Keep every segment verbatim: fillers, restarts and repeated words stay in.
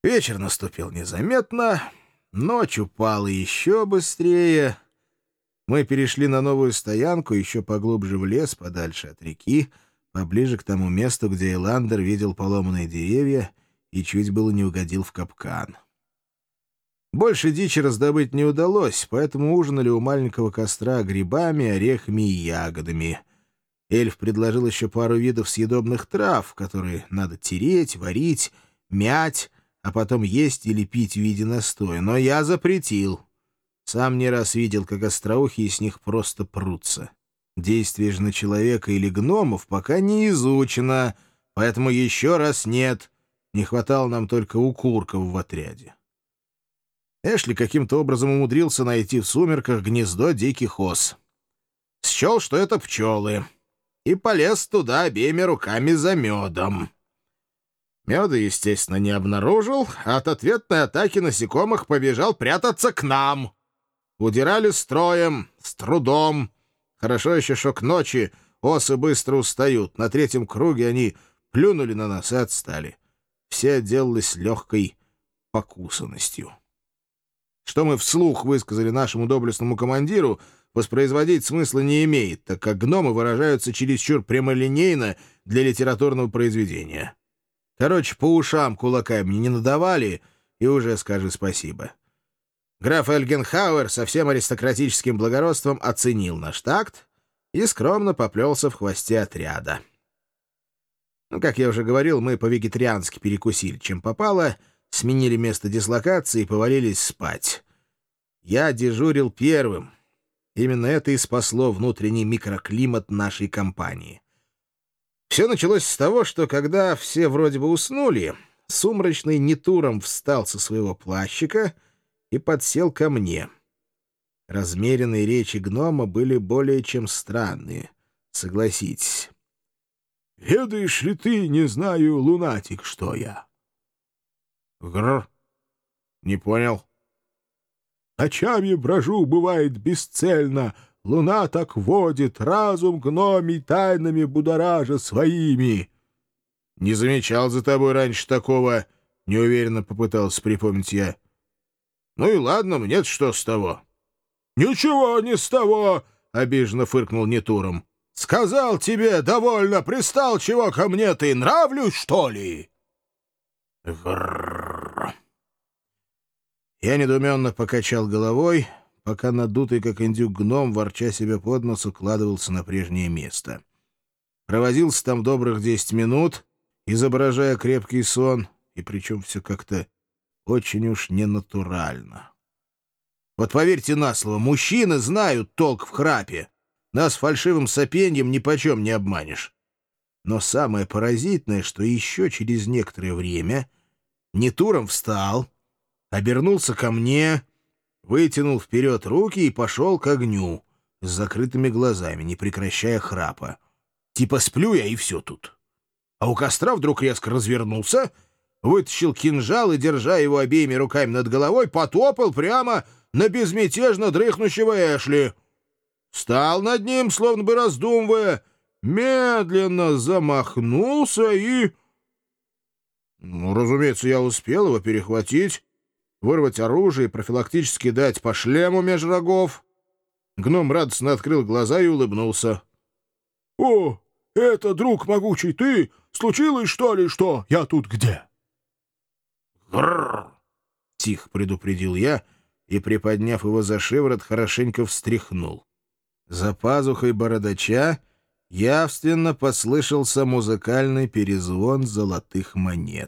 Вечер наступил незаметно, ночь упала еще быстрее. Мы перешли на новую стоянку, еще поглубже в лес, подальше от реки, поближе к тому месту, где Эландер видел поломанные деревья и чуть было не угодил в капкан. Больше дичи раздобыть не удалось, поэтому ужинали у маленького костра грибами, орехами и ягодами. Эльф предложил еще пару видов съедобных трав, которые надо тереть, варить, мять, а потом есть или пить в виде настоя. Но я запретил. Сам не раз видел, как остроухие с них просто прутся. Действие же на человека или гномов пока не изучено, поэтому еще раз нет. Не хватало нам только укурков в отряде. Эшли каким-то образом умудрился найти в сумерках гнездо диких ос. Счел, что это пчелы, и полез туда обеими руками за медом. Меда, естественно, не обнаружил, а от ответной атаки насекомых побежал прятаться к нам. Удирали строем, с трудом. Хорошо еще, что к ночи осы быстро устают. На третьем круге они плюнули на нас и отстали. Все отделались легкой покусанностью. Что мы вслух высказали нашему доблестному командиру, воспроизводить смысла не имеет, так как гномы выражаются чересчур прямолинейно для литературного произведения. Короче, по ушам кулаками мне не надавали, и уже скажи спасибо. Граф Эльгенхауэр со всем аристократическим благородством оценил наш такт и скромно поплелся в хвосте отряда. Ну, как я уже говорил, мы по-вегетариански перекусили, чем попало, сменили место дислокации и повалились спать. Я дежурил первым. Именно это и спасло внутренний микроклимат нашей компании. Все началось с того, что когда все вроде бы уснули, Сумрачный Нетуром встал со своего плащика и подсел ко мне. Размеренные речи гнома были более чем странные, согласитесь. «Ведаешь ли ты, не знаю, лунатик, что я?» «Гррр, не понял». «Ночами брожу, бывает, бесцельно. Луна так водит, разум гномий тайнами будоража своими». «Не замечал за тобой раньше такого», — неуверенно попытался припомнить я. «Ну и ладно, мне-то что с того?» «Ничего не с того», — обиженно фыркнул Нетуром. «Сказал тебе, довольно пристал, чего ко мне ты, нравлюсь, что ли?» «Грррр». Я недоуменно покачал головой, пока надутый, как индюк, гном, ворча себе под нос, укладывался на прежнее место. Провозился там добрых десять минут, изображая крепкий сон, и причем все как-то очень уж ненатурально. Вот поверьте на слово, мужчины знают толк в храпе. Нас фальшивым сопеньем нипочем не обманешь. Но самое поразительное, что еще через некоторое время Нетуром встал, обернулся ко мне, вытянул вперед руки и пошел к огню с закрытыми глазами, не прекращая храпа. Типа сплю я, и все тут. А у костра вдруг резко развернулся, вытащил кинжал и, держа его обеими руками над головой, потопал прямо на безмятежно дрыхнущего Эшли. Встал над ним, словно бы раздумывая, медленно замахнулся и... Ну, разумеется, я успел его перехватить, вырвать оружие и профилактически дать по шлему меж рогов. Гном радостно открыл глаза и улыбнулся. — О, это, друг могучий, ты? Случилось, что ли, что? Я тут где? — Грррр! — тихо предупредил я и, приподняв его за шиворот, хорошенько встряхнул. За пазухой бородача явственно послышался музыкальный перезвон золотых монет.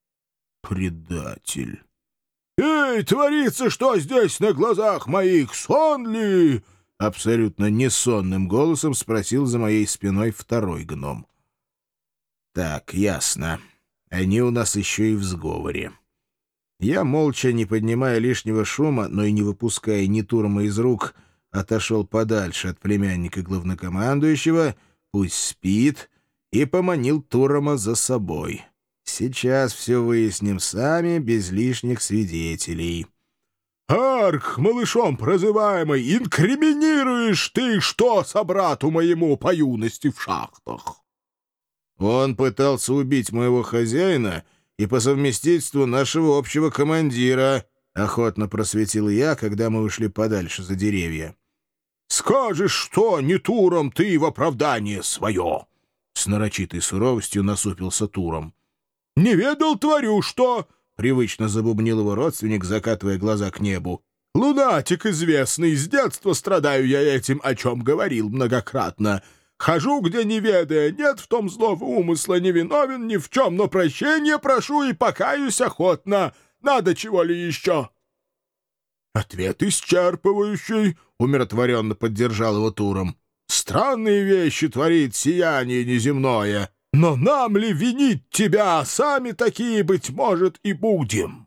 Предатель! «Эй, творится что здесь на глазах моих? Сон ли?» Абсолютно несонным голосом спросил за моей спиной второй гном. «Так, ясно. Они у нас еще и в сговоре». Я, молча, не поднимая лишнего шума, но и не выпуская Нетурома из рук, отошел подальше от племянника главнокомандующего, пусть спит, и поманил Турома за собой. Сейчас все выясним сами, без лишних свидетелей. «Арк, малышом прозываемый, инкриминируешь ты что собрату моему по юности в шахтах?» Он пытался убить моего хозяина и по совместительству нашего общего командира», — охотно просветил я, когда мы ушли подальше за деревья. «Скажешь, что не Туром ты в оправдание свое!» С нарочитой суровостью насупился Туром. «Не ведал, творю, что...» — привычно забубнил его родственник, закатывая глаза к небу. «Лунатик известный, с детства страдаю я этим, о чем говорил многократно. Хожу, где не ведая, нет в том злого умысла, не виновен ни в чем, но прощения прошу и покаюсь охотно. Надо чего ли еще?» «Ответ исчерпывающий», — умиротворенно поддержал его Туром. «Странные вещи творит сияние неземное, но нам ли винить тебя? Сами такие, быть может, и будем».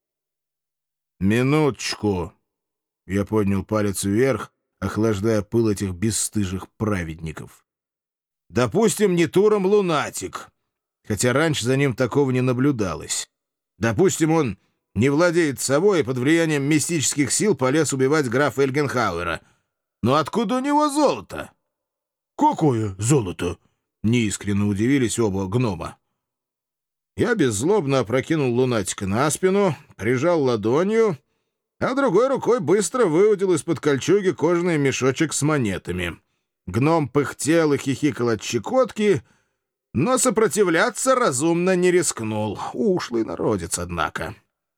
«Минуточку!» — я поднял палец вверх, охлаждая пыл этих бесстыжих праведников. «Допустим, не Туром лунатик, хотя раньше за ним такого не наблюдалось. Допустим, он не владеет собой и под влиянием мистических сил полез убивать графа Эльгенхауэра. Но откуда у него золото?» «Какое золото?» — неискренне удивились оба гнома. Я беззлобно опрокинул лунатика на спину, прижал ладонью, а другой рукой быстро выудил из-под кольчуги кожаный мешочек с монетами. Гном пыхтел и хихикал от щекотки, но сопротивляться разумно не рискнул. Ушлый народец, однако.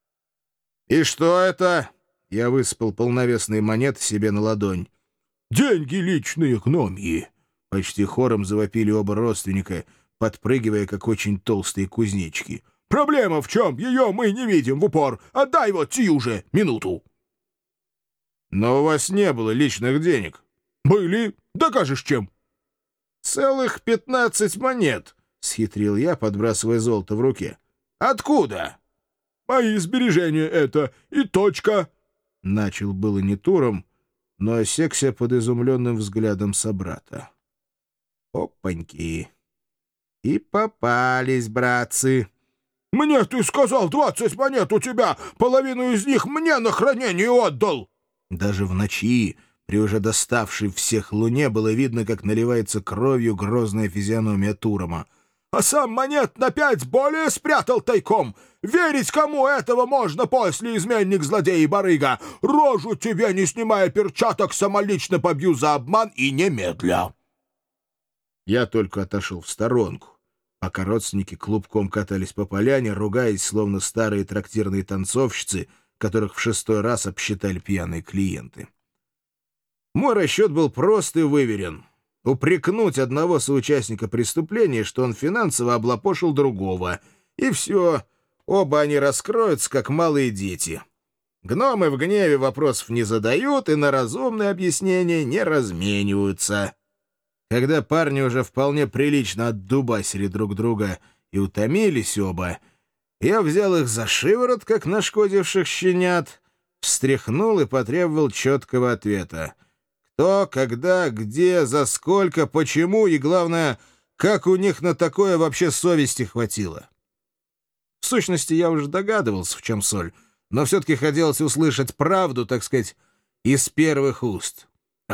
«И что это?» — я высыпал полновесные монеты себе на ладонь. «Деньги личные гномьи!» — почти хором завопили оба родственника, подпрыгивая, как очень толстые кузнечики. «Проблема в чем? Ее мы не видим в упор. Отдай вот сию же минуту!» «Но у вас не было личных денег». «Были. Докажешь чем?» «Целых пятнадцать монет», — схитрил я, подбрасывая золото в руке. «Откуда?» «Мои сбережения это. И точка». Начал было не Туром, но осекся под изумленным взглядом собрата. «Опаньки! И попались, братцы!» «Мне ты сказал, двадцать монет у тебя, половину из них мне на хранение отдал!» Даже в ночи, при уже доставшей всех луне, было видно, как наливается кровью грозная физиономия Турома. «А сам монет на пять более спрятал тайком! Верить кому этого можно после, изменник-злодей и барыга! Рожу тебе, не снимая перчаток, самолично побью за обман и немедля!» Я только отошел в сторонку, пока родственники клубком катались по поляне, ругаясь, словно старые трактирные танцовщицы, которых в шестой раз обсчитали пьяные клиенты. Мой расчет был прост и выверен. Упрекнуть одного соучастника преступления, что он финансово облапошил другого, и все, оба они раскроются, как малые дети. Гномы в гневе вопросов не задают и на разумные объяснения не размениваются. Когда парни уже вполне прилично отдубасили друг друга и утомились оба, я взял их за шиворот, как нашкодивших щенят, встряхнул и потребовал четкого ответа. Кто, когда, где, за сколько, почему и, главное, как у них на такое вообще совести хватило. В сущности, я уже догадывался, в чем соль, но все-таки хотелось услышать правду, так сказать, из первых уст.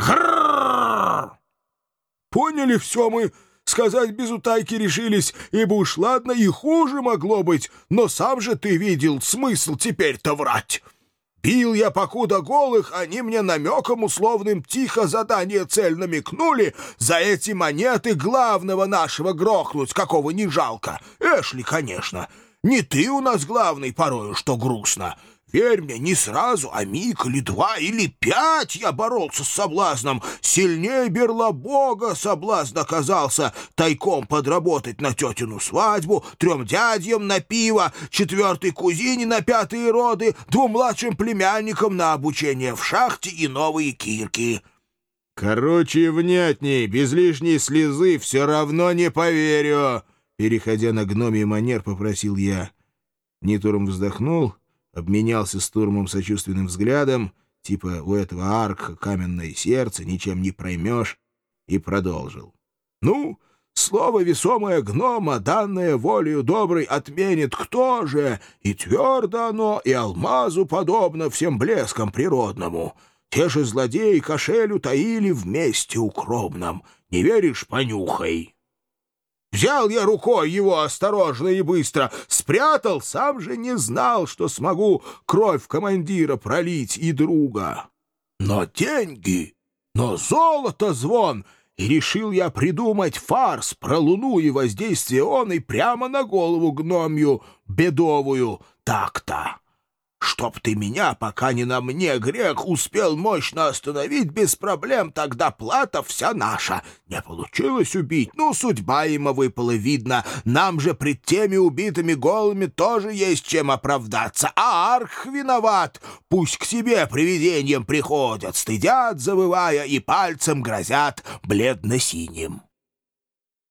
«Грррррр! Поняли все мы, сказать без утайки решились, ибо уж ладно и хуже могло быть, но сам же ты видел смысл теперь-то врать. Бил я покуда голых, они мне намеком условным тихо задание цель намекнули за эти монеты главного нашего грохнуть, какого не жалко. Эшли, конечно. Не ты у нас главный порою, что грустно. Верь мне, не сразу, а миг или два, или пять я боролся с соблазном. Сильнее Берлобога соблазн оказался тайком подработать на тетину свадьбу, трем дядьям на пиво, четвертой кузине на пятые роды, двум младшим племянникам на обучение в шахте и новые кирки. Короче, внятней, без лишней слезы все равно не поверю. Переходя на гномий манер, попросил я. Нитуром вздохнул, обменялся с Турмом сочувственным взглядом, типа у этого арка каменное сердце, ничем не проймешь, и продолжил. «Ну, слово весомое гнома, данное волею доброй, отменит кто же? И твердо оно, и алмазу подобно всем блескам природному. Те же злодеи кошелю таили вместе укромном. Не веришь — понюхай». Взял я рукой его осторожно и быстро, спрятал, сам же не знал, что смогу кровь командира пролить и друга. Но деньги, но золото звон, и решил я придумать фарс про луну и воздействие он и прямо на голову гномью бедовую так-то. Чтоб ты меня, пока не на мне грех, успел мощно остановить без проблем, тогда плата вся наша. Не получилось убить, ну, судьба ему выпала, видно. Нам же пред теми убитыми голыми тоже есть чем оправдаться. А Арх виноват. Пусть к себе привидением приходят, стыдят, завывая, и пальцем грозят бледно-синим.